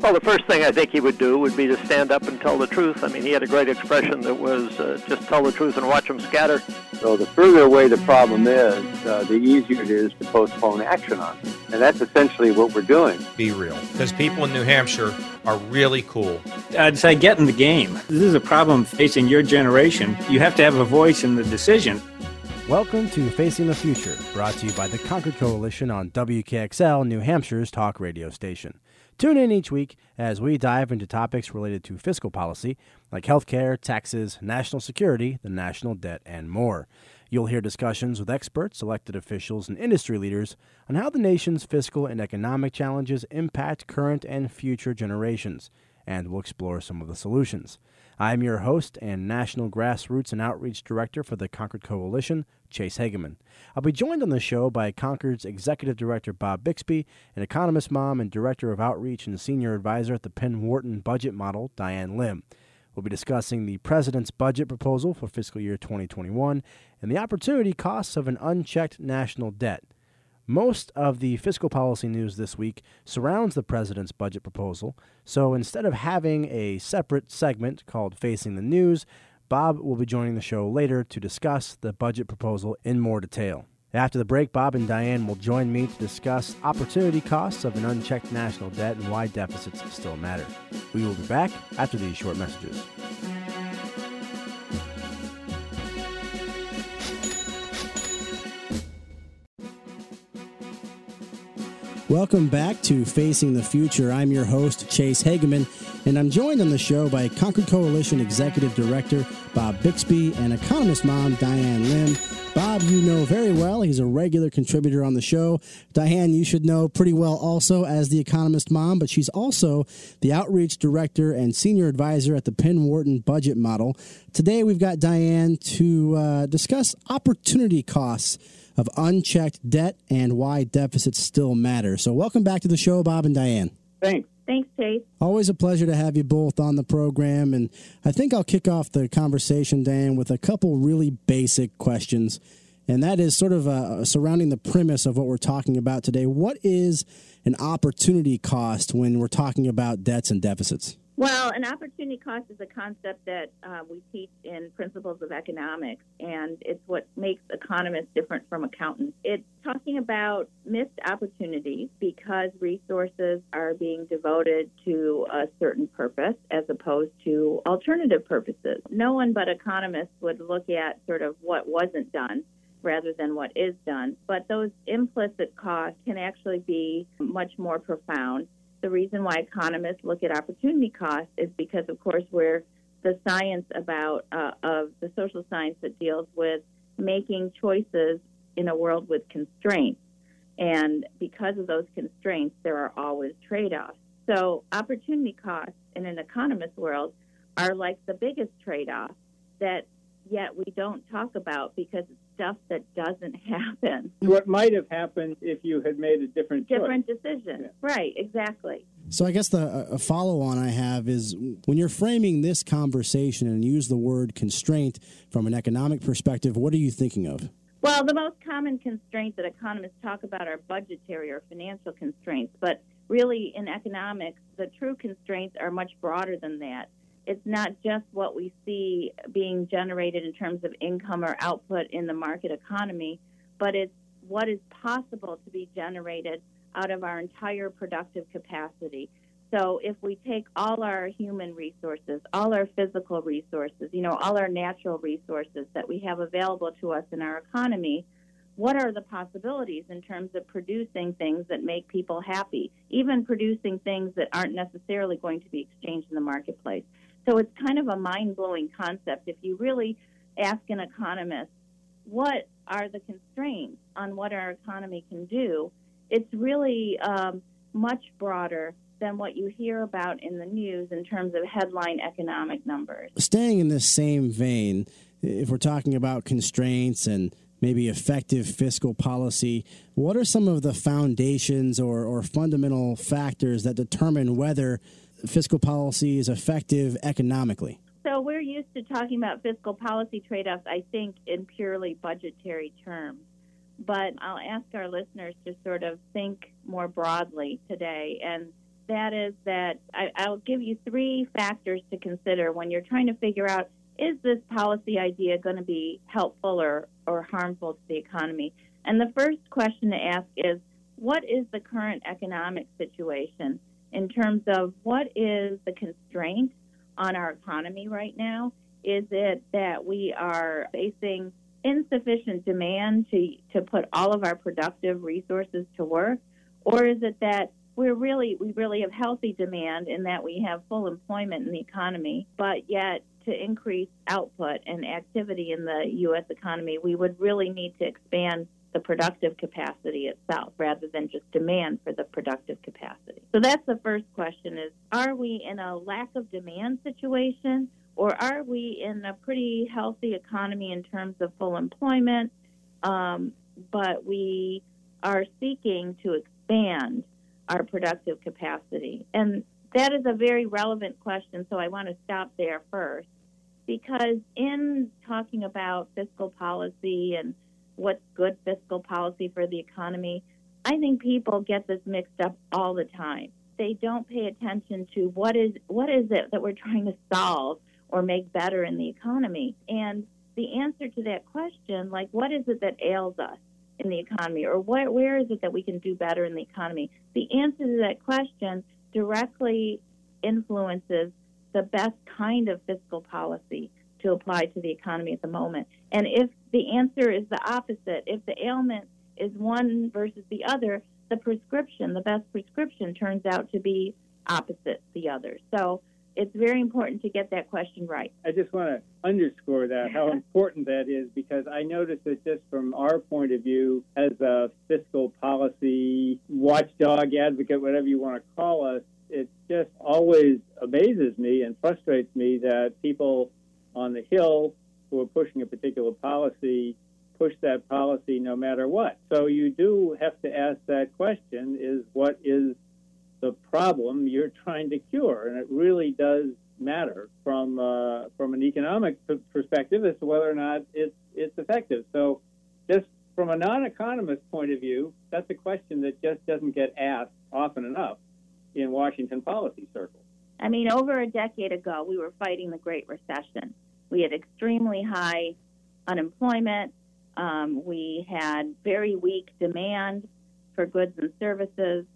Well, the first thing I think he would do would be to stand up and tell the truth. I mean, he had a great expression that was just tell the truth and watch them scatter. So the further away the problem is, the easier it is to postpone action on it. And that's essentially what we're doing. Be real. Because people in New Hampshire are really cool. I'd say get in the game. This is a problem facing your generation. You have to have a voice in the decision. Welcome to Facing the Future, brought to you by the Concord Coalition on WKXL, New Hampshire's talk radio station. Tune in each week as we dive into topics related to fiscal policy, like healthcare, taxes, national security, the national debt, and more. You'll hear discussions with experts, elected officials, and industry leaders on how the nation's fiscal and economic challenges impact current and future generations, and we'll explore some of the solutions. I'm your host and National Grassroots and Outreach Director for the Concord Coalition, Chase Hageman. I'll be joined on the show by Concord's Executive Director Bob Bixby, an economist mom and Director of Outreach and Senior Advisor at the Penn Wharton Budget Model, Diane Lim. We'll be discussing the President's budget proposal for fiscal year 2021 and the opportunity costs of an unchecked national debt. Most of the fiscal policy news this week surrounds the President's budget proposal, so instead of having a separate segment called Facing the News, Bob will be joining the show later to discuss the budget proposal in more detail. After the break, Bob and Diane will join me to discuss opportunity costs of an unchecked national debt and why deficits still matter. We will be back after these short messages. Welcome back to Facing the Future. I'm your host, Chase Hageman, and I'm joined on the show by Concord Coalition Executive Director Bob Bixby and economist mom Diane Lim. Bob, you know very well. He's a regular contributor on the show. Diane, you should know pretty well also as the economist mom, but she's also the outreach director and senior advisor at the Penn Wharton Budget Model. Today, we've got Diane to discuss opportunity costs of unchecked debt and why deficits still matter. So welcome back to the show, Bob and Diane. Thanks. Thanks, Chase. Always a pleasure to have you both on the program. And I think I'll kick off the conversation, Diane, with a couple really basic questions. And that is sort of surrounding the premise of what we're talking about today. What is an opportunity cost when we're talking about debts and deficits? Well, an opportunity cost is a concept that we teach in Principles of Economics, and it's what makes economists different from accountants. It's talking about missed opportunities because resources are being devoted to a certain purpose as opposed to alternative purposes. No one but economists would look at sort of what wasn't done rather than what is done, but those implicit costs can actually be much more profound. The reason why economists look at opportunity costs is because, of course, we're the science of the social science that deals with making choices in a world with constraints. And because of those constraints, there are always trade-offs. So opportunity costs in an economist world are like the biggest trade-off that yet we don't talk about because it's stuff that doesn't happen. What might have happened if you had made a different decision. Yeah. Right, exactly. So I guess a follow-on I have is when you're framing this conversation and use the word constraint from an economic perspective, what are you thinking of? Well, the most common constraints that economists talk about are budgetary or financial constraints. But really, in economics, the true constraints are much broader than that. It's not just what we see being generated in terms of income or output in the market economy, but it's what is possible to be generated out of our entire productive capacity. So if we take all our human resources, all our physical resources, all our natural resources that we have available to us in our economy, what are the possibilities in terms of producing things that make people happy, even producing things that aren't necessarily going to be exchanged in the marketplace? So it's kind of a mind-blowing concept. If you really ask an economist, what are the constraints on what our economy can do, it's really much broader than what you hear about in the news in terms of headline economic numbers. Staying in this same vein, if we're talking about constraints and maybe effective fiscal policy, what are some of the foundations or fundamental factors that determine whether fiscal policy is effective economically? So we're used to talking about fiscal policy trade-offs, I think, in purely budgetary terms. But I'll ask our listeners to sort of think more broadly today and that is that I'll give you three factors to consider when you're trying to figure out, is this policy idea going to be helpful or harmful to the economy? And the first question to ask is, what is the current economic situation in terms of what is the constraint on our economy right now? Is it that we are facing insufficient demand to put all of our productive resources to work? Or is it that we really have healthy demand in that we have full employment in the economy, but yet to increase output and activity in the U.S. economy, we would really need to expand the productive capacity itself rather than just demand for the productive capacity. So that's the first question is, are we in a lack of demand situation, or are we in a pretty healthy economy in terms of full employment, but we are seeking to expand our productive capacity? And that is a very relevant question, so I want to stop there first, because in talking about fiscal policy and what's good fiscal policy for the economy, I think people get this mixed up all the time. They don't pay attention to what is it that we're trying to solve or make better in the economy. And the answer to that question, like what is it that ails us in the economy, or where is it that we can do better in the economy? The answer to that question directly influences the best kind of fiscal policy to apply to the economy at the moment. And if the answer is the opposite, if the ailment is one versus the other, the best prescription turns out to be opposite the other. So it's very important to get that question right. I just want to underscore that, how important that is, because I notice that just from our point of view as a fiscal policy watchdog, advocate, whatever you want to call us, it just always amazes me and frustrates me that people on the Hill who are pushing a particular policy push that policy no matter what. So you do have to ask that question, is what is the problem you're trying to cure? And it really does matter from an economic perspective as to whether or not it's effective. So just from a non-economist point of view, that's a question that just doesn't get asked often enough in Washington policy circles. I mean, over a decade ago, we were fighting the Great Recession. We had extremely high unemployment. We had very weak demand for goods and services,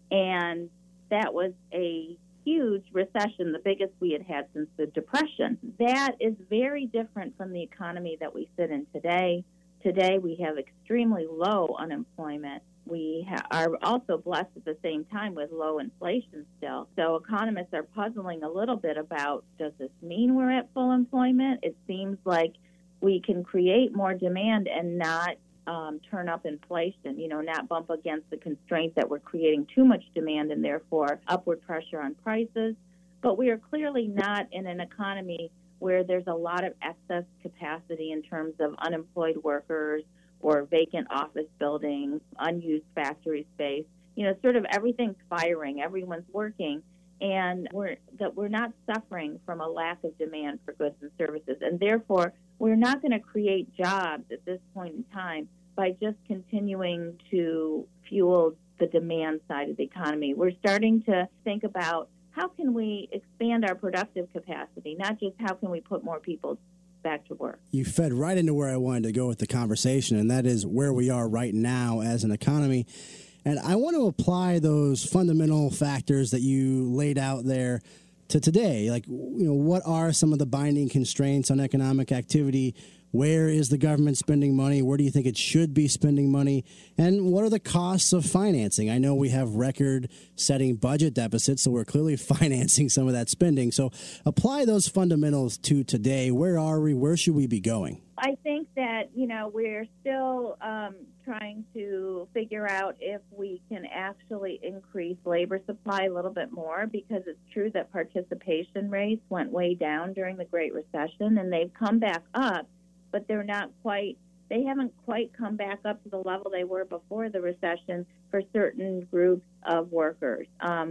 and that was a huge recession, the biggest we had had since the Depression. That is very different from the economy that we sit in today. Today, we have extremely low unemployment. We are also blessed at the same time with low inflation still. So economists are puzzling a little bit about, does this mean we're at full employment? It seems like we can create more demand and not turn up inflation, not bump against the constraint that we're creating too much demand and therefore upward pressure on prices. But we are clearly not in an economy where there's a lot of excess capacity in terms of unemployed workers or vacant office buildings, unused factory space. Sort of everything's firing, everyone's working, and we're not suffering from a lack of demand for goods and services. And therefore, we're not going to create jobs at this point in time by just continuing to fuel the demand side of the economy. We're starting to think about how can we expand our productive capacity, not just how can we put more people back to work. You fed right into where I wanted to go with the conversation, and that is where we are right now as an economy. And I want to apply those fundamental factors that you laid out there to today. Like, what are some of the binding constraints on economic activity? Where is the government spending money? Where do you think it should be spending money? And what are the costs of financing? I know we have record-setting budget deficits, so we're clearly financing some of that spending. So apply those fundamentals to today. Where are we? Where should we be going? I think that, we're still trying to figure out if we can actually increase labor supply a little bit more, because it's true that participation rates went way down during the Great Recession, and they've come back up, but they haven't quite come back up to the level they were before the recession for certain groups of workers.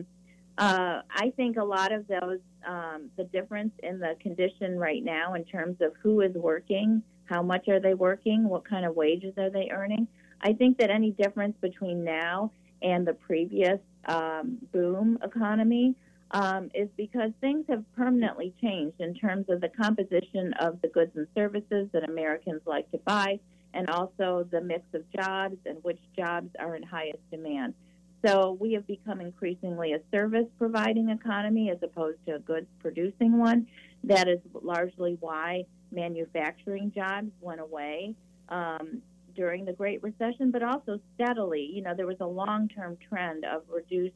I think a lot of those, the difference in the condition right now in terms of who is working, how much are they working, what kind of wages are they earning, I think that any difference between now and the previous boom economy is because things have permanently changed in terms of the composition of the goods and services that Americans like to buy, and also the mix of jobs and which jobs are in highest demand. So we have become increasingly a service-providing economy as opposed to a goods-producing one. That is largely why manufacturing jobs went away during the Great Recession, but also steadily. You know, there was a long-term trend of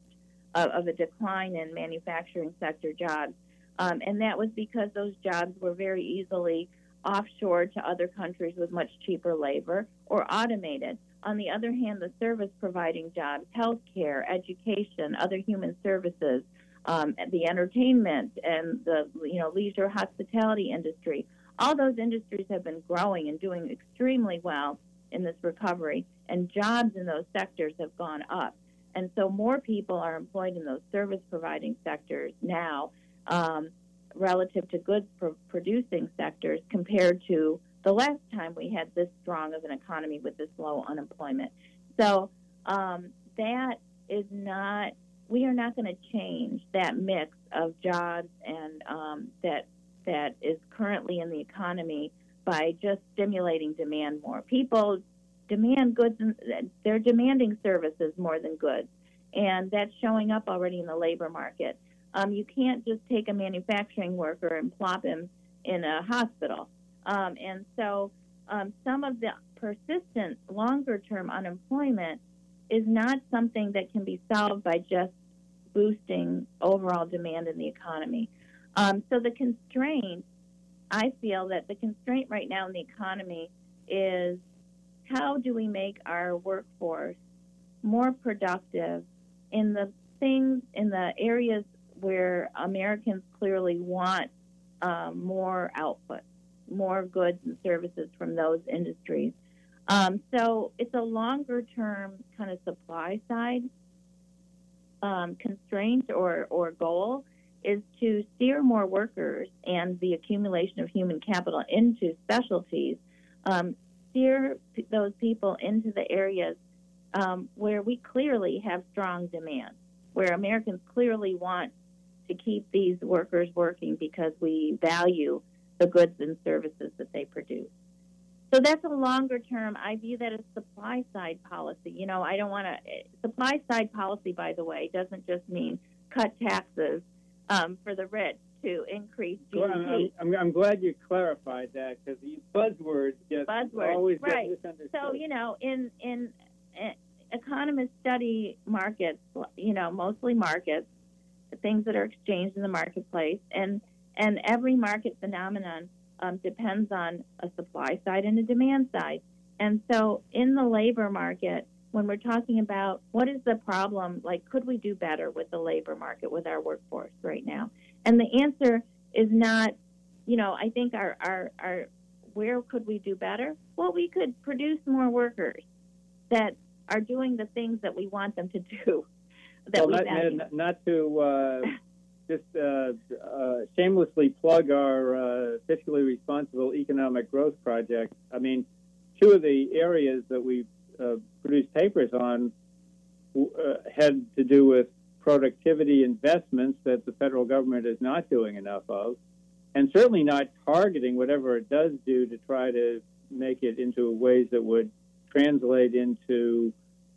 a decline in manufacturing sector jobs, and that was because those jobs were very easily offshored to other countries with much cheaper labor or automated. On the other hand, the service-providing jobs, healthcare, education, other human services, the entertainment, and the leisure hospitality industry, all those industries have been growing and doing extremely well in this recovery, and jobs in those sectors have gone up. And so more people are employed in those service-providing sectors now relative to goods-producing sectors compared to the last time we had this strong of an economy with this low unemployment. So that is not, we are not going to change that mix of jobs and that is currently in the economy by just stimulating demand more. People demand goods, and they're demanding services more than goods, and that's showing up already in the labor market. You can't just take a manufacturing worker and plop him in a hospital. And so some of the persistent longer-term unemployment is not something that can be solved by just boosting overall demand in the economy. So the constraint, I feel that the constraint right now in the economy is how do we make our workforce more productive in the things, in the areas where Americans clearly want more output, more goods and services from those industries. So it's a longer-term kind of supply side constraint or goal is to steer more workers and the accumulation of human capital into specialties, steer those people into the areas where we clearly have strong demand, where Americans clearly want to keep these workers working because we value the goods and services that they produce. So that's a longer term. I view that as supply side policy. You know, I don't want to. Supply side policy, by the way, doesn't just mean cut taxes for the rich to increase GDP. I'm glad you clarified that, because these buzzwords always get misunderstood. So, you know, in economists study markets, you know, mostly markets, things that are exchanged in the marketplace, and every market phenomenon depends on a supply side and a demand side. And so in the labor market, when we're talking about what is the problem, like could we do better with the labor market, with our workforce right now? And the answer is not, you know, I think our where could we do better? Well, we could produce more workers that are doing the things that we want them to do. Not to just shamelessly plug our fiscally responsible economic growth project. I mean, two of the areas that we produced papers on had to do with productivity investments that the federal government is not doing enough of, and certainly not targeting whatever it does do to try to make it into ways that would translate into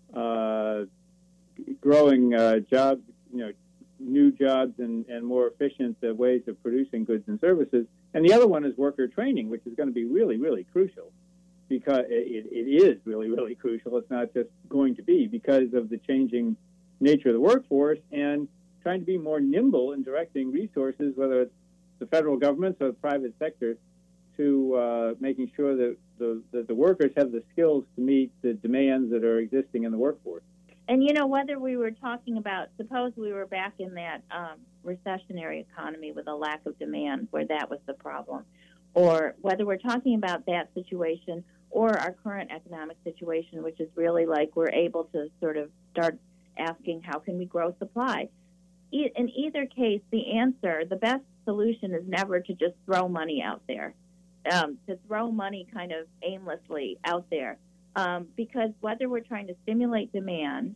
growing jobs, you know, new jobs and more efficient ways of producing goods and services. And the other one is worker training, which is going to be really, really crucial, because it is really, really crucial. It's not just going to be, because of the changing nature of the workforce and trying to be more nimble in directing resources, whether it's the federal government or the private sector, to making sure that the workers have the skills to meet the demands that are existing in the workforce. And, you know, whether we were talking about, suppose we were back in that recessionary economy with a lack of demand where that was the problem, or whether we're talking about that situation or our current economic situation, which is really like we're able to sort of start asking how can we grow supply. In either case, the answer, the best solution is never to just throw money out there, to throw money kind of aimlessly out there. Because whether we're trying to stimulate demand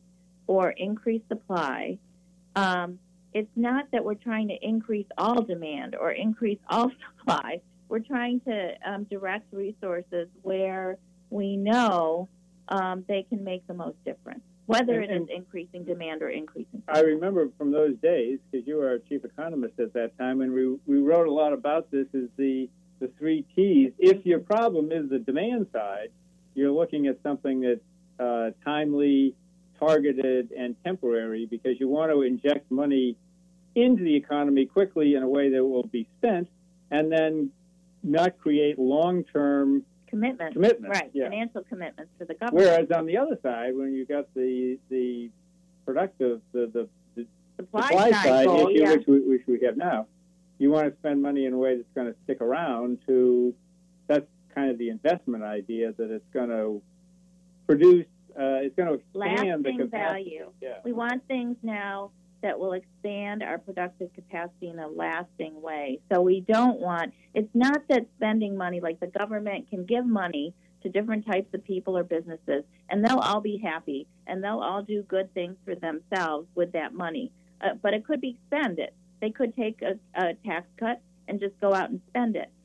or increase supply. It's not that we're trying to increase all demand or increase all supply. We're trying to direct resources where we know they can make the most difference, whether it is increasing demand or increasing supply. I remember from those days, because you were our chief economist at that time, and we wrote a lot about this, is the 3 T's. If your problem is the demand side, you're looking at something that's timely, targeted, and temporary, because you want to inject money into the economy quickly in a way that will be spent, and then not create long-term commitments. Right, yeah. Financial commitments for the government. Whereas on the other side, when you got the productive, the supply side goal, issue, yeah. which we have now, you want to spend money in a way that's going to stick around. That's kind of the investment idea, that it's going to produce, it's going to expand the lasting capacity. value. Yeah. We want things now that will expand our productive capacity in a lasting way. So we don't want, it's not that spending money, like the government can give money to different types of people or businesses, and they'll all be happy, and they'll all do good things for themselves with that money. But it could be expended. They could take a tax cut and just go out and spend it.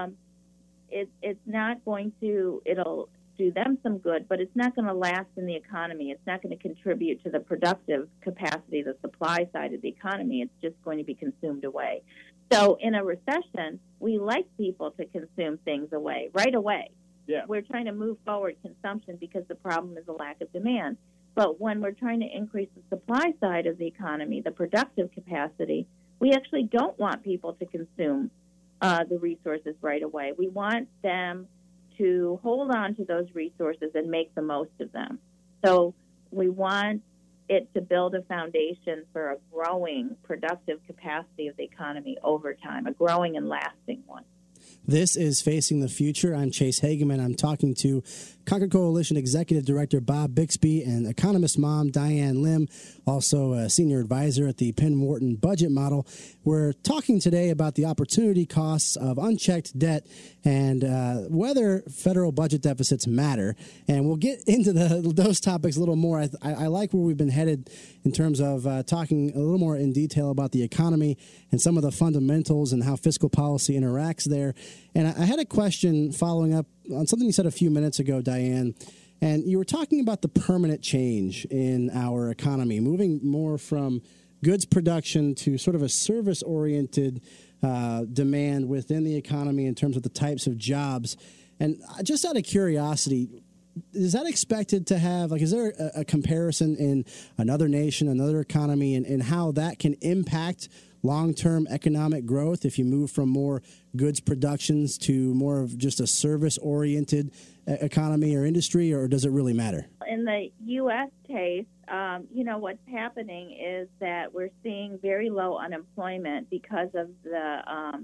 It's not going to, it'll do them some good, but it's not going to last in the economy. It's not going to contribute to the productive capacity, the supply side of the economy. It's just going to be consumed away. So in a recession, we like people to consume things away right away. Yeah. We're trying to move forward consumption because the problem is a lack of demand. But when we're trying to increase the supply side of the economy, the productive capacity, we actually don't want people to consume the resources right away. We want them to hold on to those resources and make the most of them. So we want it to build a foundation for a growing productive capacity of the economy over time, a growing and lasting one. This is Facing the Future. I'm Chase Hageman. I'm talking to Concord Coalition Executive Director Bob Bixby and economist mom Diane Lim, also a senior advisor at the Penn Wharton Budget Model. We're talking today about the opportunity costs of unchecked debt and whether federal budget deficits matter. And we'll get into those topics a little more. I like where we've been headed in terms of talking a little more in detail about the economy and some of the fundamentals and how fiscal policy interacts there. And I had a question following up on something you said a few minutes ago, Diane, and you were talking about the permanent change in our economy, moving more from goods production to sort of a service-oriented demand within the economy in terms of the types of jobs. And just out of curiosity, is that expected to have, like, is there a comparison in another nation, another economy, and how that can impact long-term economic growth if you move from more goods productions to more of just a service-oriented economy or industry, or does it really matter? In the U.S. case, what's happening is that we're seeing very low unemployment because of the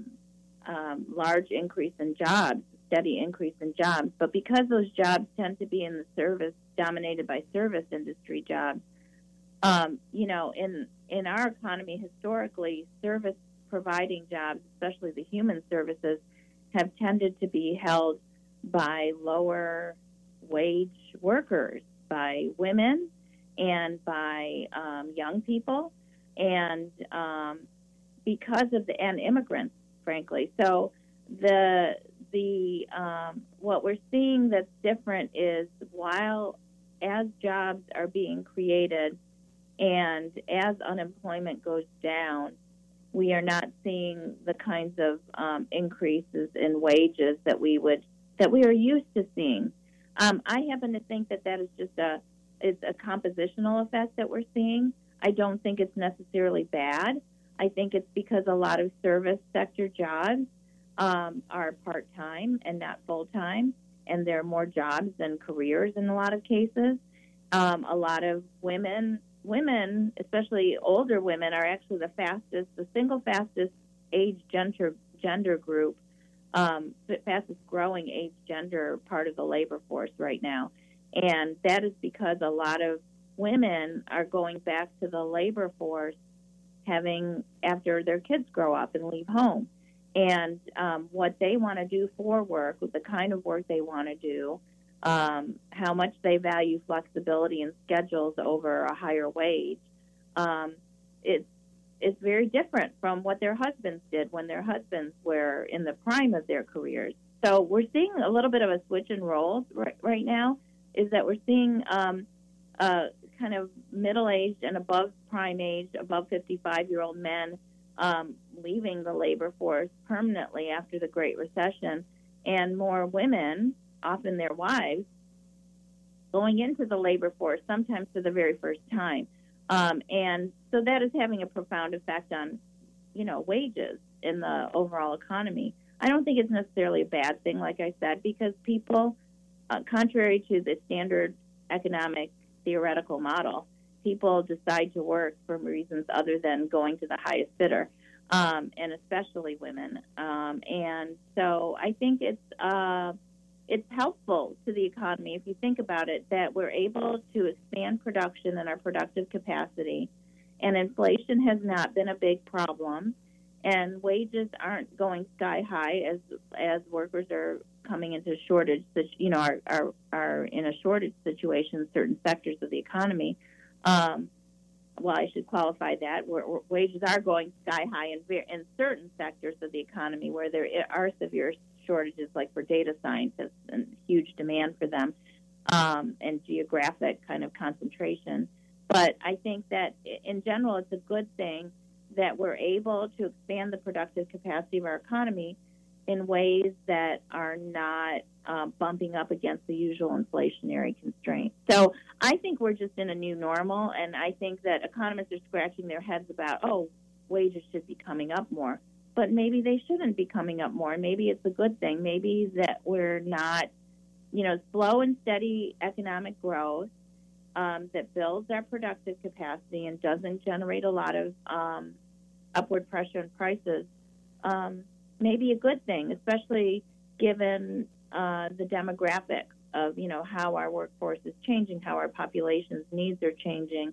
large increase in jobs, steady increase in jobs. But because those jobs tend to be in the service, dominated by service industry jobs, in our economy, historically, service-providing jobs, especially the human services, have tended to be held by lower-wage workers, by women and by young people, and because of and immigrants, frankly. So what we're seeing that's different is as jobs are being created and as unemployment goes down, we are not seeing the kinds of increases in wages that we are used to seeing. I happen to think that is just it's a compositional effect that we're seeing. I don't think it's necessarily bad. I think it's because a lot of service sector jobs are part-time and not full-time, and there are more jobs than careers in a lot of cases. A lot of women, especially older women, are actually the single fastest age gender group, the fastest growing age gender part of the labor force right now. And that is because a lot of women are going back to the labor force after their kids grow up and leave home. And what they want to do for work, the kind of work they want to do, how much they value flexibility in schedules over a higher wage. It's very different from what their husbands did when their husbands were in the prime of their careers. So we're seeing a little bit of a switch in roles right now, is that we're seeing kind of middle-aged and above prime age, above 55-year-old men leaving the labor force permanently after the Great Recession, and more women, often their wives, going into the labor force, sometimes for the very first time. And so that is having a profound effect on, wages in the overall economy. I don't think it's necessarily a bad thing, like I said, because people, contrary to the standard economic theoretical model, people decide to work for reasons other than going to the highest bidder, and especially women. And so I think it's helpful to the economy, if you think about it, that we're able to expand production and our productive capacity, and inflation has not been a big problem, and wages aren't going sky high as workers are coming into shortage, are in a shortage situation in certain sectors of the economy. Well, I should qualify that. Wages are going sky high in certain sectors of the economy where there are severe shortages, like for data scientists, and huge demand for them, and geographic kind of concentration. But I think that in general, it's a good thing that we're able to expand the productive capacity of our economy in ways that are not bumping up against the usual inflationary constraints. So I think we're just in a new normal, and I think that economists are scratching their heads about, wages should be coming up more. But maybe they shouldn't be coming up more. Maybe it's a good thing. Maybe that we're not, slow and steady economic growth that builds our productive capacity and doesn't generate a lot of upward pressure on prices, maybe a good thing, especially given the demographics of, how our workforce is changing, how our population's needs are changing.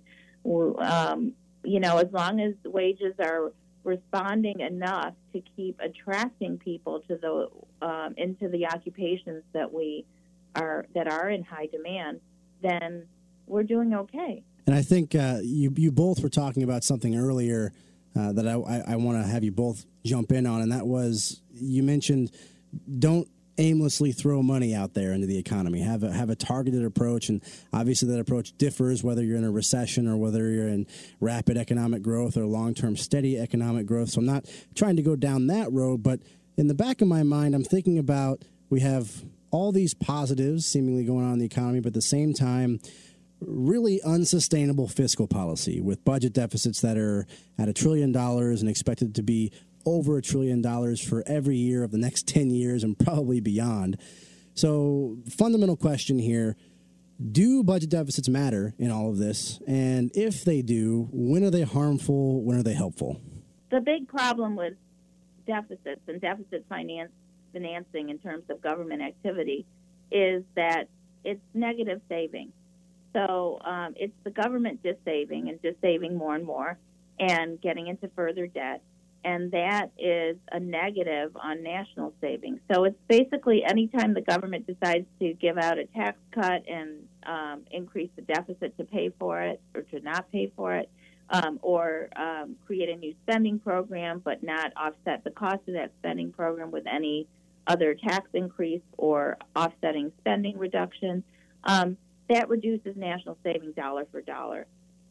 As long as wages are responding enough to keep attracting people to the into the occupations that are in high demand, then we're doing okay. And I think you both were talking about something earlier that I want to have you both jump in on, and that was, you mentioned, don't aimlessly throw money out there into the economy. Have a targeted approach, and obviously that approach differs whether you're in a recession or whether you're in rapid economic growth or long-term steady economic growth. So I'm not trying to go down that road, but in the back of my mind, I'm thinking about, we have all these positives seemingly going on in the economy, but at the same time, really unsustainable fiscal policy with budget deficits that are at $1 trillion and expected to be over $1 trillion for every year of the next 10 years and probably beyond. So, fundamental question here, do budget deficits matter in all of this? And if they do, when are they harmful? When are they helpful? The big problem with deficits and deficit financing in terms of government activity is that it's negative saving. So it's the government just saving more and more and getting into further debt. And that is a negative on national savings. So it's basically anytime the government decides to give out a tax cut and increase the deficit to pay for it or to not pay for it, or create a new spending program but not offset the cost of that spending program with any other tax increase or offsetting spending reduction, that reduces national savings dollar for dollar.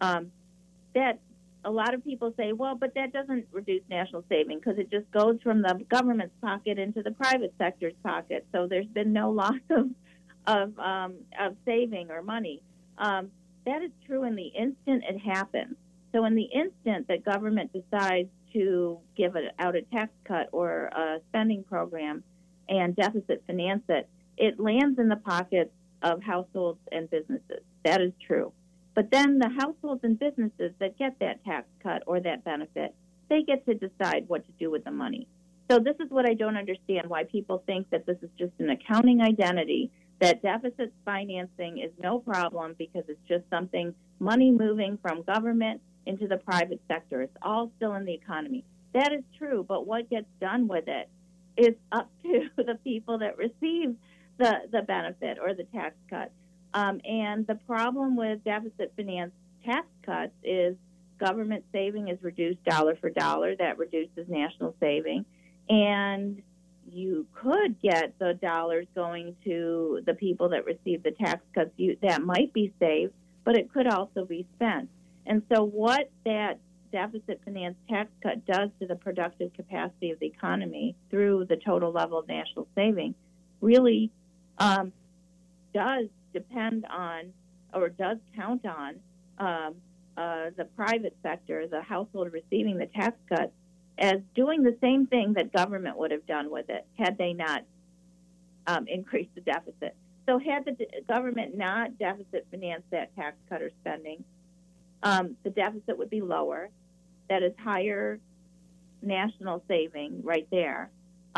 That a lot of people say, well, but that doesn't reduce national saving because it just goes from the government's pocket into the private sector's pocket. So there's been no loss of saving or money. That is true in the instant it happens. So in the instant that government decides to give out a tax cut or a spending program and deficit finance it, it lands in the pockets of households and businesses. That is true. But then the households and businesses that get that tax cut or that benefit, they get to decide what to do with the money. So this is what I don't understand, why people think that this is just an accounting identity, that deficit financing is no problem because it's just something, money moving from government into the private sector. It's all still in the economy. That is true, but what gets done with it is up to the people that receive the benefit or the tax cut. And the problem with deficit finance tax cuts is government saving is reduced dollar for dollar. That reduces national saving. And you could get the dollars going to the people that receive the tax cuts. That might be saved, but it could also be spent. And so what that deficit finance tax cut does to the productive capacity of the economy through the total level of national saving really does depend on, or does count on, the private sector, the household receiving the tax cut, as doing the same thing that government would have done with it had they not increased the deficit. So had the government not deficit financed that tax cut or spending, the deficit would be lower. That is higher national saving right there.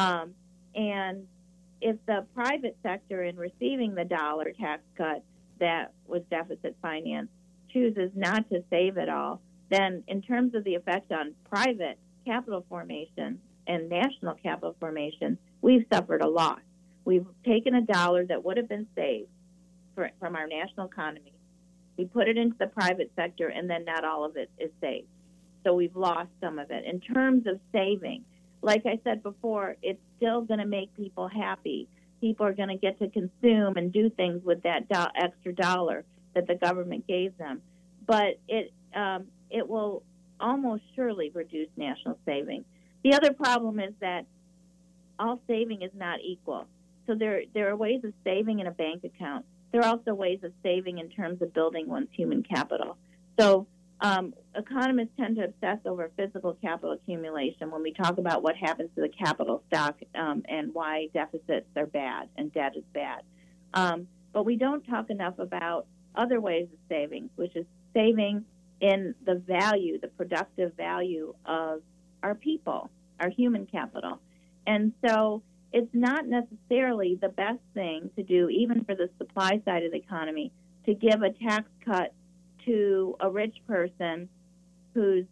And if the private sector in receiving the dollar tax cut that was deficit financed chooses not to save it all, then in terms of the effect on private capital formation and national capital formation, we've suffered a loss. We've taken a dollar that would have been saved from our national economy. We put it into the private sector, and then not all of it is saved. So we've lost some of it. In terms of saving, like I said before, it's still going to make people happy. People are going to get to consume and do things with that extra dollar that the government gave them. But it will almost surely reduce national saving. The other problem is that all saving is not equal. So there are ways of saving in a bank account. There are also ways of saving in terms of building one's human capital. So economists tend to obsess over physical capital accumulation when we talk about what happens to the capital stock and why deficits are bad and debt is bad. But we don't talk enough about other ways of saving, which is saving in the value, the productive value of our people, our human capital. And so it's not necessarily the best thing to do, even for the supply side of the economy, to give a tax cut to a rich person who's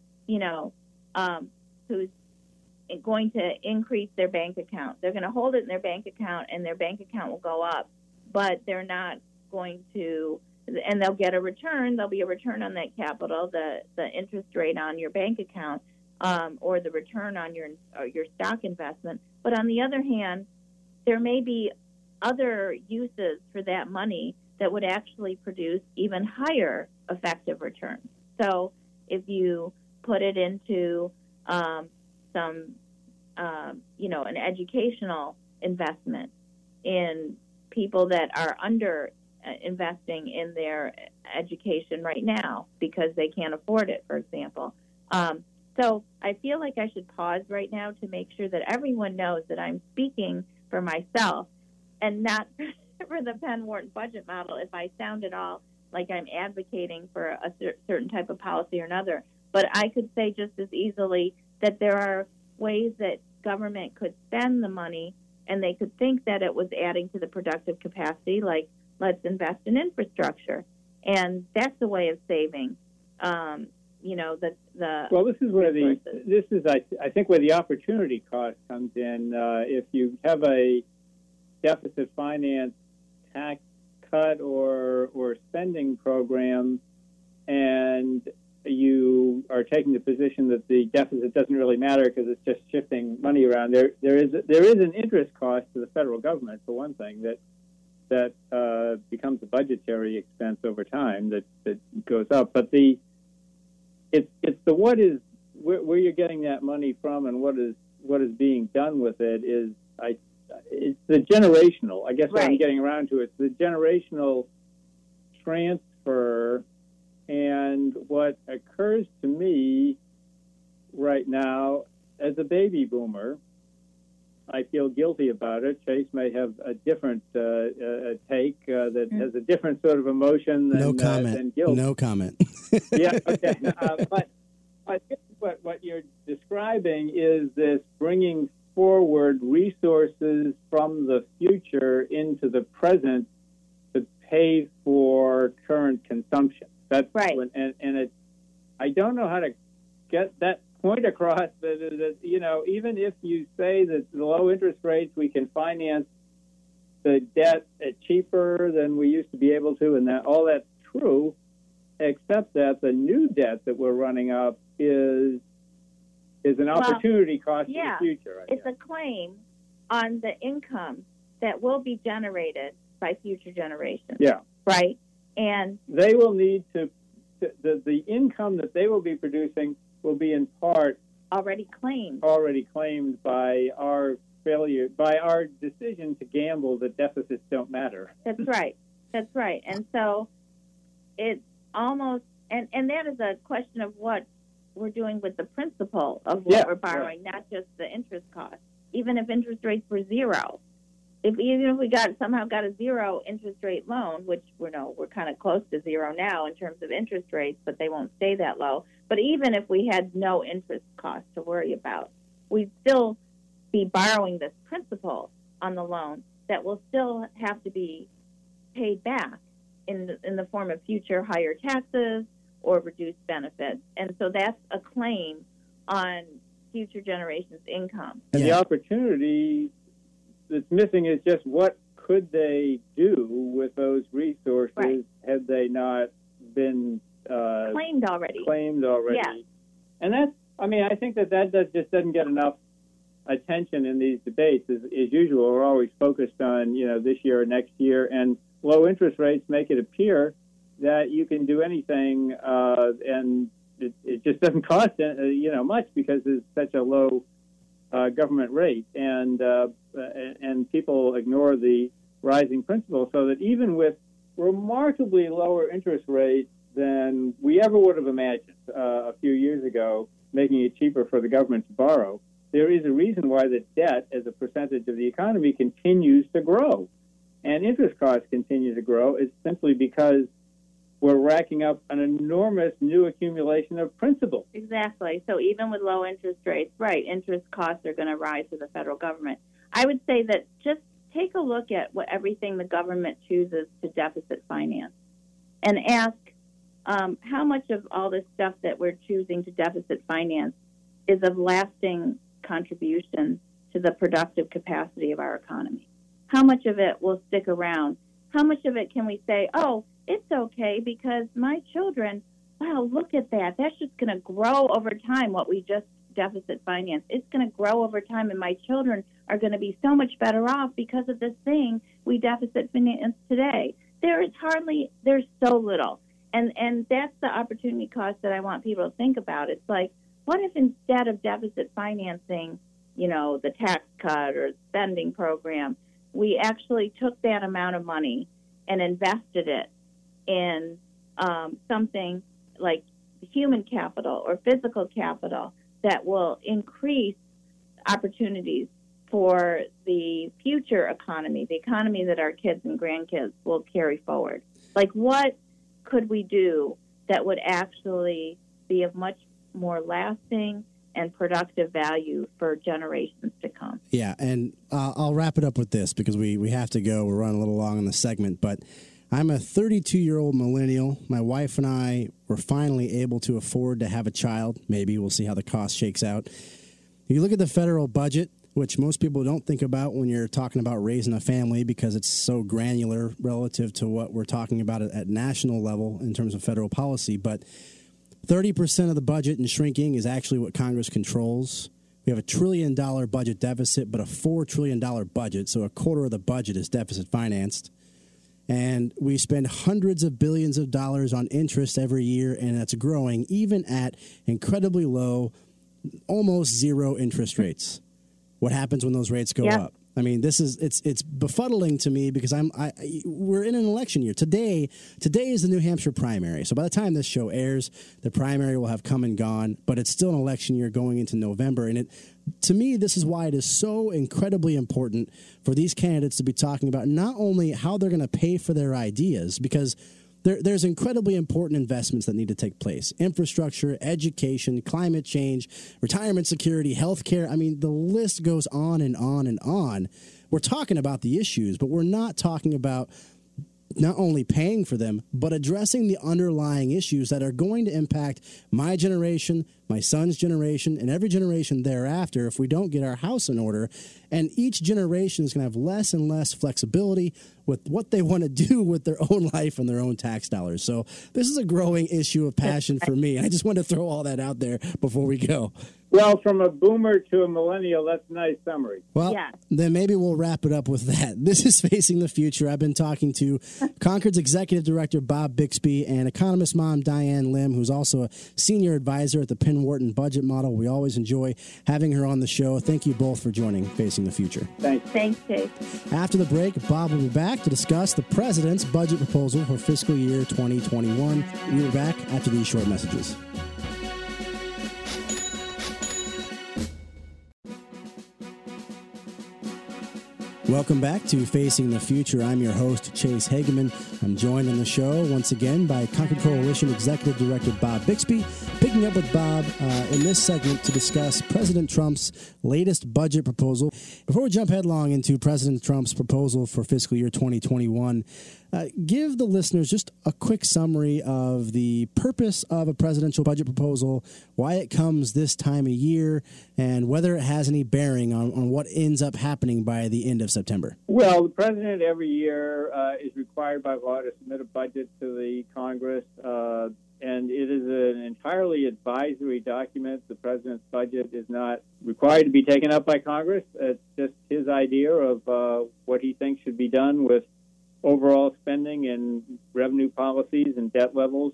going to increase their bank account. They're going to hold it in their bank account, and their bank account will go up, but they're not going to, and they'll get a return. There'll be a return on that capital, the interest rate on your bank account, or the return on your stock investment. But on the other hand, there may be other uses for that money that would actually produce even higher effective returns. So if you put it into an educational investment in people that are under investing in their education right now because they can't afford it, for example. So I feel like I should pause right now to make sure that everyone knows that I'm speaking for myself and not for the Penn Wharton budget model if I sound at all like I'm advocating for a certain type of policy or another. But I could say just as easily that there are ways that government could spend the money and they could think that it was adding to the productive capacity, like let's invest in infrastructure. And that's a way of saving. Well, this is where I think where the opportunity cost comes in. If you have a deficit finance tax cut or spending program, and you are taking the position that the deficit doesn't really matter because it's just shifting money around, there is an interest cost to the federal government, for one thing, that becomes a budgetary expense over time that goes up. But it's the what is where you're getting that money from and what is being done with it is it's the generational. I guess what I'm getting around to, it's the generational transfer. And what occurs to me right now as a baby boomer, I feel guilty about it. Chase may have a different take that has a different sort of emotion than guilt. No comment. Yeah, okay. But what you're describing is this bringing forward resources from the future into the present to pay for current consumption. That's right. I don't know how to get that point across that even if you say that the low interest rates we can finance the debt cheaper than we used to be able to, and that all that's true, except that the new debt that we're running up is an opportunity cost in the future. It's a claim on the income that will be generated by future generations. Yeah. Right? And they will need the income that they will be producing will be in part already claimed by our failure, by our decision to gamble that deficits don't matter. That's right. And so it's almost, and that is a question of what we're doing with the principal of what we're borrowing, not just the interest cost. Even if interest rates were zero, even if we somehow got a zero interest rate loan, which we're kind of close to zero now in terms of interest rates, but they won't stay that low. But even if we had no interest cost to worry about, we'd still be borrowing this principal on the loan that will still have to be paid back in the form of future higher taxes or reduced benefits. And so that's a claim on future generations' income. And the opportunity that's missing is just what could they do with those resources had they not been claimed already. Yeah. And that's, I think that just doesn't get enough attention in these debates. As usual, we're always focused on, this year or next year, and low interest rates make it appear that you can do anything, and it just doesn't cost much because it's such a low government rate, and people ignore the rising principal, so that even with remarkably lower interest rates than we ever would have imagined a few years ago, making it cheaper for the government to borrow, there is a reason why the debt as a percentage of the economy continues to grow, and interest costs continue to grow. It's simply because we're racking up an enormous new accumulation of principal. Exactly. So even with low interest rates, interest costs are going to rise for the federal government. I would say that just take a look at everything the government chooses to deficit finance and ask how much of all this stuff that we're choosing to deficit finance is of lasting contribution to the productive capacity of our economy. How much of it will stick around? How much of it can we say, oh, it's okay because my children, wow, look at that. That's just going to grow over time, what we just deficit finance. It's going to grow over time, and my children are going to be so much better off because of this thing we deficit finance today. There's so little. And that's the opportunity cost that I want people to think about. It's like, what if instead of deficit financing, the tax cut or spending program, we actually took that amount of money and invested it in something like human capital or physical capital that will increase opportunities for the future economy, the economy that our kids and grandkids will carry forward. Like, what could we do that would actually be of much more lasting and productive value for generations to come? Yeah, and I'll wrap it up with this because we have to go. We're running a little long in the segment, but I'm a 32-year-old millennial. My wife and I were finally able to afford to have a child. Maybe we'll see how the cost shakes out. You look at the federal budget, which most people don't think about when you're talking about raising a family because it's so granular relative to what we're talking about at national level in terms of federal policy. But 30% of the budget and shrinking is actually what Congress controls. We have a $1 trillion budget deficit, but a $4 trillion budget, so a quarter of the budget is deficit financed. And we spend hundreds of billions of dollars on interest every year, and that's growing even at incredibly low, almost zero interest rates. What happens when those rates go up? I mean, it's befuddling to me because we're in an election year. Today is the New Hampshire primary. So by the time this show airs, the primary will have come and gone, but it's still an election year going into November. And to me, this is why it is so incredibly important for these candidates to be talking about not only how they're going to pay for their ideas, because there's incredibly important investments that need to take place. Infrastructure, education, climate change, retirement security, healthcare. I mean, the list goes on and on and on. We're talking about the issues, but we're not talking about not only paying for them, but addressing the underlying issues that are going to impact my generation, my son's generation, and every generation thereafter if we don't get our house in order. And each generation is going to have less and less flexibility with what they want to do with their own life and their own tax dollars. So this is a growing issue of passion for me. I just want to throw all that out there before we go. Well, from a boomer to a millennial, that's a nice summary. Well, then maybe we'll wrap it up with that. This is Facing the Future. I've been talking to Concord's Executive Director, Bob Bixby, and economist mom, Diane Lim, who's also a senior advisor at the Penn Wharton Budget Model. We always enjoy having her on the show. Thank you both for joining Facing the Future. Thanks. Thanks, Dave. After the break, Bob will be back to discuss the President's budget proposal for fiscal year 2021. We'll be back after these short messages. Welcome back to Facing the Future. I'm your host, Chase Hageman. I'm joined on the show once again by Concord Coalition Executive Director Bob Bixby, picking up with Bob in this segment to discuss President Trump's latest budget proposal. Before we jump headlong into President Trump's proposal for fiscal year 2021, give the listeners just a quick summary of the purpose of a presidential budget proposal, why it comes this time of year, and whether it has any bearing on what ends up happening by the end of September. Well, the president every year is required by law to submit a budget to the Congress, and it is an entirely advisory document. The president's budget is not required to be taken up by Congress. It's just his idea of what he thinks should be done with overall spending and revenue policies and debt levels.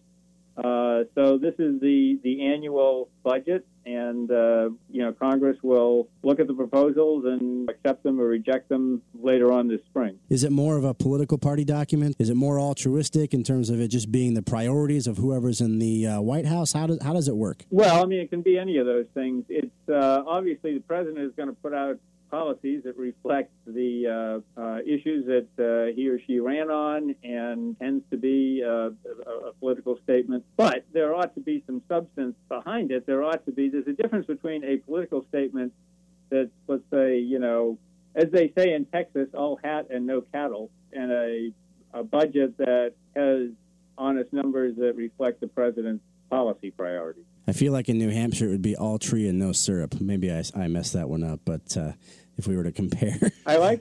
So this is the annual budget, and Congress will look at the proposals and accept them or reject them later on this spring. Is it more of a political party document? Is it more altruistic in terms of it just being the priorities of whoever's in the White House? How does it work? Well, I mean, it can be any of those things. It's obviously the president is going to put out policies that reflect the issues that he or she ran on, and tends to be a political statement. But there ought to be some substance behind it. There's a difference between a political statement that's, let's say, as they say in Texas, all hat and no cattle, and a budget that has honest numbers that reflect the president's policy priorities. I feel like in New Hampshire it would be all tree and no syrup. Maybe I messed that one up, but if we were to compare. I like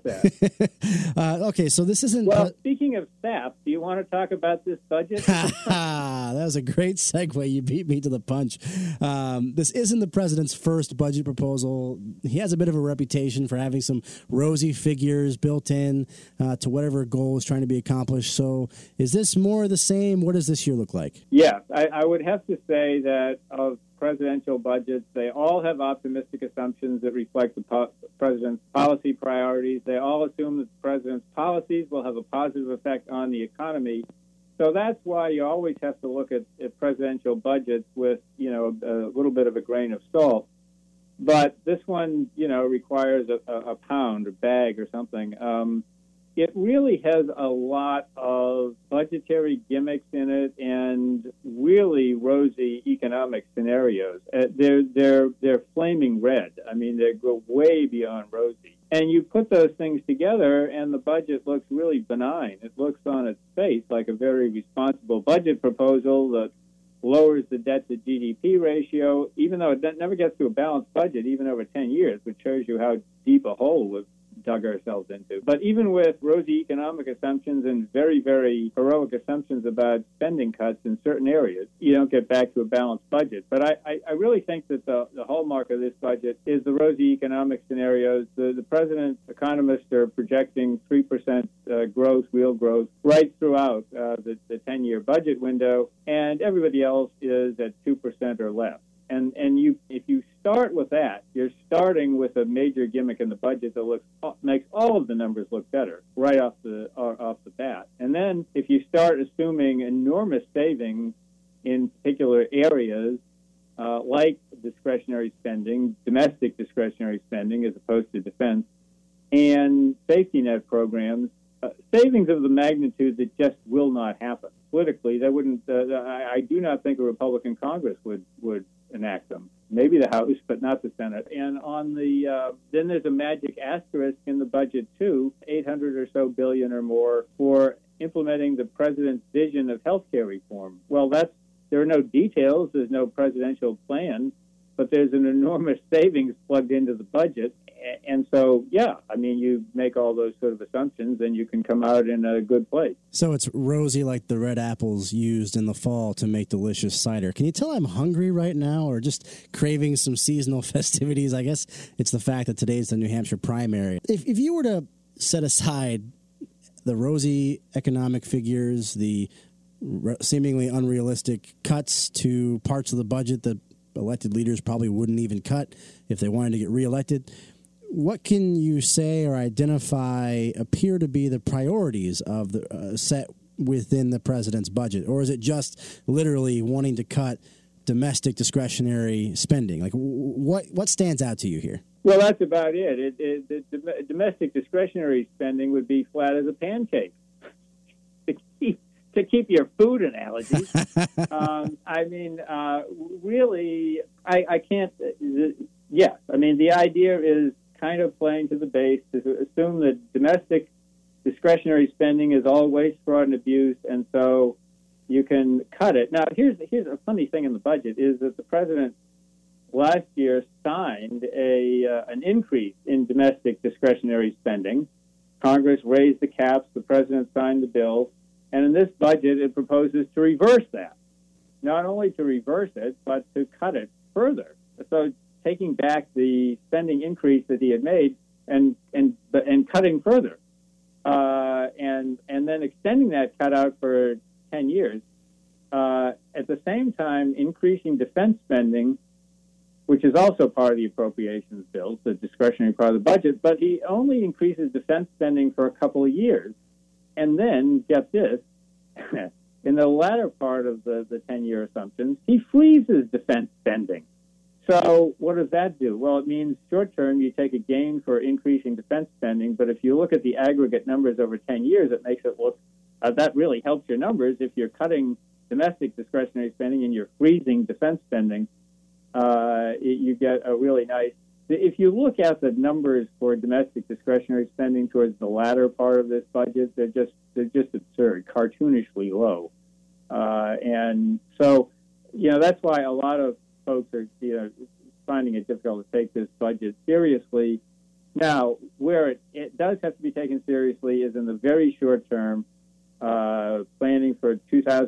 that. Okay, so this isn't... Well, speaking of staff, do you want to talk about this budget? That was a great segue. You beat me to the punch. This isn't the president's first budget proposal. He has a bit of a reputation for having some rosy figures built in to whatever goal is trying to be accomplished. So is this more of the same? What does this year look like? Yes, I would have to say that of presidential budgets, they all have optimistic assumptions that reflect the president's policy priorities. They all assume that the president's policies will have a positive effect on the economy. So that's why you always have to look at presidential budgets with, a little bit of a grain of salt. But this one, requires a pound or bag or something. It really has a lot of budgetary gimmicks in it and really rosy economic scenarios. They're flaming red. I mean, they go way beyond rosy. And you put those things together, and the budget looks really benign. It looks on its face like a very responsible budget proposal that lowers the debt-to-GDP ratio, even though it never gets to a balanced budget, even over 10 years, which shows you how deep a hole we've dug ourselves into. But even with rosy economic assumptions and very, very heroic assumptions about spending cuts in certain areas, you don't get back to a balanced budget. But I really think that the hallmark of this budget is the rosy economic scenarios. The president's economists are projecting 3% growth, real growth, right throughout the 10-year budget window, and everybody else is at 2% or less. And if you start with that, you're starting with a major gimmick in the budget that makes all of the numbers look better right off the bat. And then if you start assuming enormous savings in particular areas like discretionary spending, domestic discretionary spending as opposed to defense, and safety net programs, savings of the magnitude that just will not happen. Politically, that wouldn't. I do not think a Republican Congress would enact them. Maybe the House, but not the Senate. And on then there's a magic asterisk in the budget too, $800 or so billion or more for implementing the president's vision of healthcare reform. Well, there are no details. There's no presidential plan, but there's an enormous savings plugged into the budget. And so, yeah, I mean, you make all those sort of assumptions and you can come out in a good place. So it's rosy like the red apples used in the fall to make delicious cider. Can you tell I'm hungry right now or just craving some seasonal festivities? I guess it's the fact that today's the New Hampshire primary. If you were to set aside the rosy economic figures, the seemingly unrealistic cuts to parts of the budget that elected leaders probably wouldn't even cut if they wanted to get reelected, what can you say or identify appear to be the priorities of the set within the president's budget? Or is it just literally wanting to cut domestic discretionary spending? Like, what stands out to you here? Well, that's about it. The domestic discretionary spending would be flat as a pancake. To keep your food analogy, really, I can't. Yes, I mean, the idea is kind of playing to the base to assume that domestic discretionary spending is all waste, fraud, and abuse, and so you can cut it. Now, here's a funny thing in the budget is that the president last year signed an increase in domestic discretionary spending. Congress raised the caps. The president signed the bill. And in this budget, it proposes to reverse that. Not only to reverse it, but to cut it further. So taking back the spending increase that he had made and cutting further. And then extending that cutout for 10 years. At the same time, increasing defense spending, which is also part of the appropriations bill, the discretionary part of the budget, but he only increases defense spending for a couple of years. And then, get this, in the latter part of the 10-year assumptions, he freezes defense spending. So what does that do? Well, it means short-term you take a gain for increasing defense spending, but if you look at the aggregate numbers over 10 years, it makes it look, that really helps your numbers. If you're cutting domestic discretionary spending and you're freezing defense spending, you get a really nice. If you look at the numbers for domestic discretionary spending towards the latter part of this budget, they're just absurd, cartoonishly low, and so that's why a lot of folks are finding it difficult to take this budget seriously. Now, where it does have to be taken seriously is in the very short term, planning for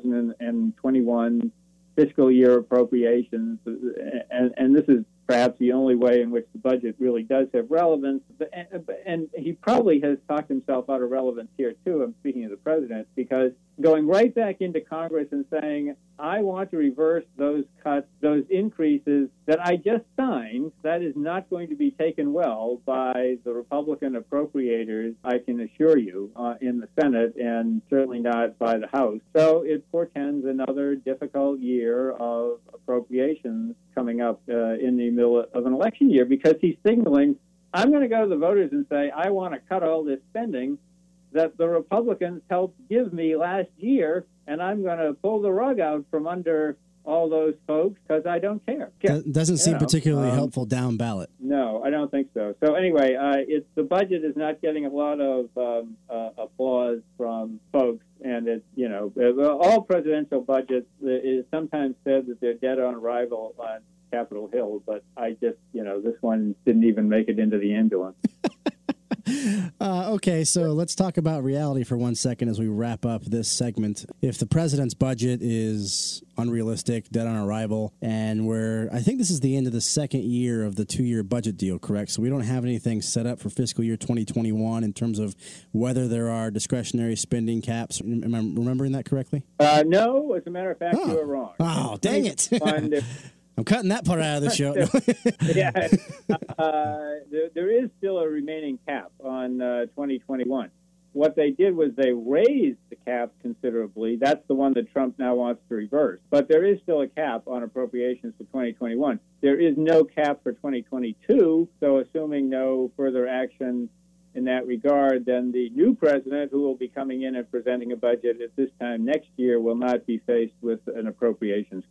2021 fiscal year appropriations, and this is perhaps the only way in which the budget really does have relevance. And he probably has talked himself out of relevance here, too. I'm speaking of the president, because going right back into Congress and saying, I want to reverse those cuts, those increases that I just signed, that is not going to be taken well by the Republican appropriators, I can assure you, in the Senate, and certainly not by the House. So it portends another difficult year of appropriations coming up in the middle of an election year, because he's signaling, I'm going to go to the voters and say, I want to cut all this spending that the Republicans helped give me last year, and I'm going to pull the rug out from under all those folks because I don't care. Doesn't seem particularly helpful down ballot. No, I don't think so. So anyway, the budget is not getting a lot of applause from folks, and all presidential budgets, it is sometimes said that they're dead on arrival on Capitol Hill, but I just, this one didn't even make it into the ambulance. Okay, so let's talk about reality for 1 second as we wrap up this segment. If the president's budget is unrealistic, dead on arrival, and I think this is the end of the second year of the 2-year budget deal, correct? So we don't have anything set up for fiscal year 2021 in terms of whether there are discretionary spending caps. Am I remembering that correctly? No, as a matter of fact, you are wrong. Oh, dang it. I'm cutting that part out of the show. Yeah, there is still a remaining cap on 2021. What they did was they raised the cap considerably. That's the one that Trump now wants to reverse. But there is still a cap on appropriations for 2021. There is no cap for 2022, so assuming no further action in that regard, then the new president, who will be coming in and presenting a budget at this time next year, will not be faced with an appropriations cap.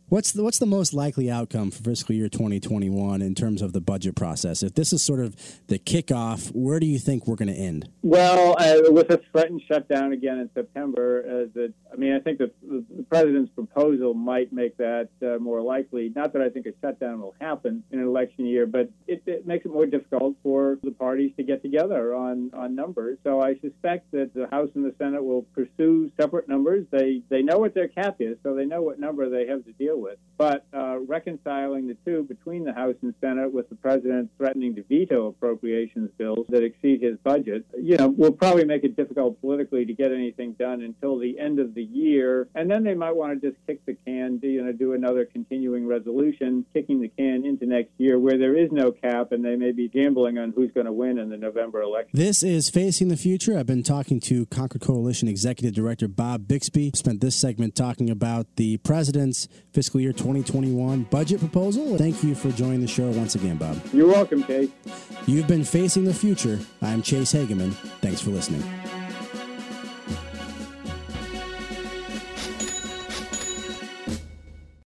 What's the most likely outcome for fiscal year 2021 in terms of the budget process? If this is sort of the kickoff, where do you think we're going to end? Well, with a threatened shutdown again in September, I think that the president's proposal might make that more likely. Not that I think a shutdown will happen in an election year, but it makes it more difficult for the parties to get together on numbers. So I suspect that the House and the Senate will pursue separate numbers. They know what their cap is, so they know what number they have to deal with. But reconciling the two between the House and Senate, with the president threatening to veto appropriations bills that exceed his budget, will probably make it difficult politically to get anything done until the end of the year. And then they might want to just kick the can, do another continuing resolution, kicking the can into next year where there is no cap, and they may be gambling on who's going to win in the November election. This is Facing the Future. I've been talking to Concord Coalition Executive Director Bob Bixby. Spent this segment talking about the president's fiscal year 2021 budget proposal. Thank you for joining the show once again, Bob. You're welcome, Chase. You've been Facing the Future. I'm Chase Hageman. Thanks for listening.